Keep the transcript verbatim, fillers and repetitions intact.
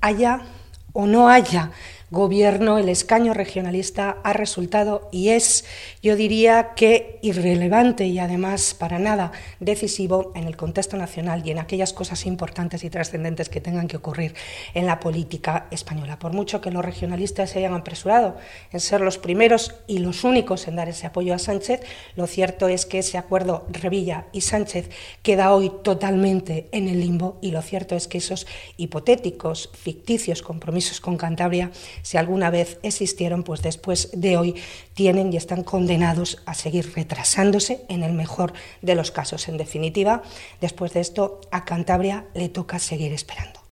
haya o no haya gobierno, el escaño regionalista ha resultado y es, yo diría que irrelevante y además para nada decisivo en el contexto nacional y en aquellas cosas importantes y trascendentes que tengan que ocurrir en la política española. Por mucho que los regionalistas se hayan apresurado en ser los primeros y los únicos en dar ese apoyo a Sánchez, lo cierto es que ese acuerdo Revilla y Sánchez queda hoy totalmente en el limbo y lo cierto es que esos hipotéticos, ficticios compromisos con Cantabria, si alguna vez existieron, pues después de hoy tienen y están condenados a seguir retrasándose en el mejor de los casos. En definitiva, después de esto, a Cantabria le toca seguir esperando.